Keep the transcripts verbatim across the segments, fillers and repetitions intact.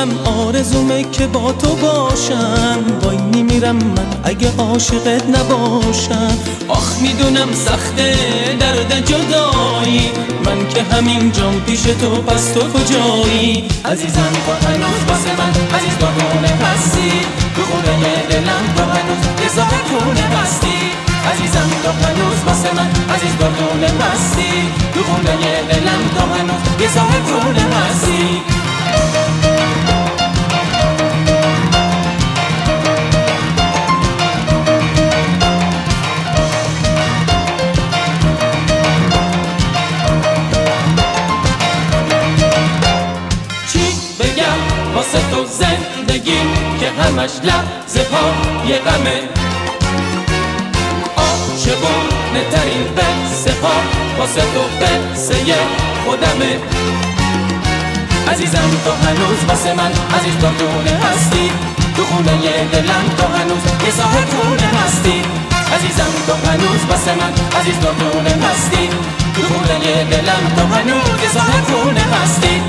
میدونم آرزومه که با تو باشم، وای میمیرم من اگه عاشقت نباشم. آخ میدونم سخته درد جدایی، من که همین جام پیش تو، پس تو کجایی؟ عزیزم تو هنوز واسه من عزیز دادونه هستی، تو خونه دلم تو هنوز یه ذره خونه هستی. عزیزم تو هنوز واسه من عزیز دادونه هستی، تو خونه دلم تو هنوز یه ذره خونه هستی. واسه تو زندگی که همش لحظه پای غمه، عاشقونه ترین قصه ها واسه تو قصه خودمه. عزیزم تو هنوز واسه من عزیز دادونه هستی، تو خونه دلم تو هنوز یه صاحب خونه هستی. عزیزم تو هنوز واسه من عزیز دادونه هستی، تو خونه دلم تو هنوز یه صاحب خونه هستی.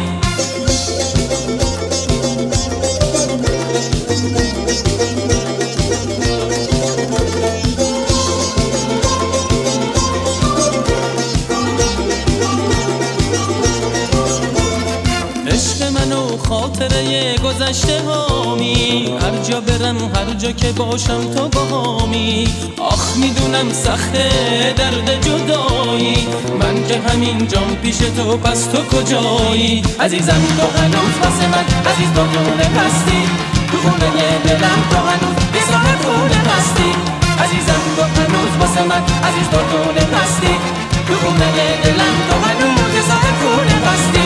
عشق من و خاطره گذشته هامی، هر جا برم هر جا که باشم تو باهامی. آخ میدونم سخته درد جدایی، من که همین جام پیش تو، پس تو کجایی؟ عزیزم تو هنوز واسه من عزیز دادونه هستی، تو خونه دلم تو هنوز یه صاحب خونه هستی. عزیزم تو هنوز واسه من عزیز دادونه هستی، تو خونه دلم تو هنوز یه صاحب خونه هستی.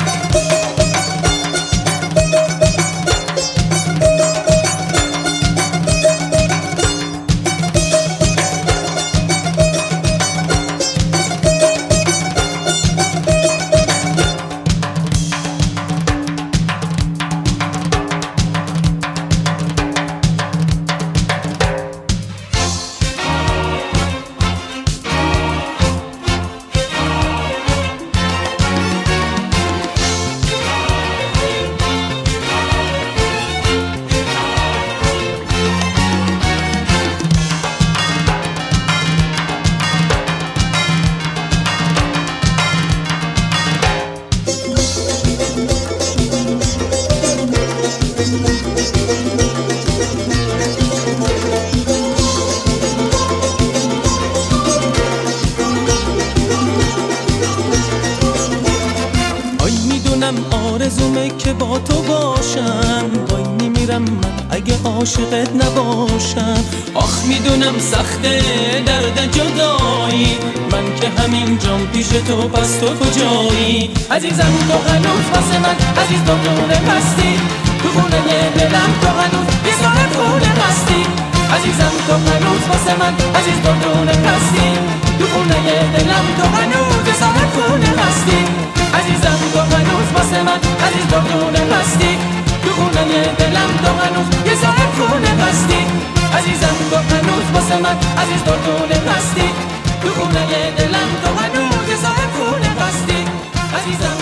آرزومه که با تو باشم، وای میمیرم من اگه عاشقت نباشم. آخ میدونم سخته درد جدایی، من که همین جام پیش تو، پس تو کجایی؟ عزیزم تو هنوز واسه من عزیز دادونه هستی، تو خونه دلم تو هنوز یه صاحب خونه هستی. عزیزم تو هنوز واسه من عزیز دادونه هستی، تو خونه دلم تو هنوز یه صاحب خونه هستی. عزیزم تو هنوز واسه من عزیز دادونه هستی، تو خونه دلم تو هنوز یه صاحب خونه هستی. عزیزم تو هنوز واسه من عزیز دادونه هستی، تو خونه دلم تو هنوز یه صاحب خونه هستی. عزیزم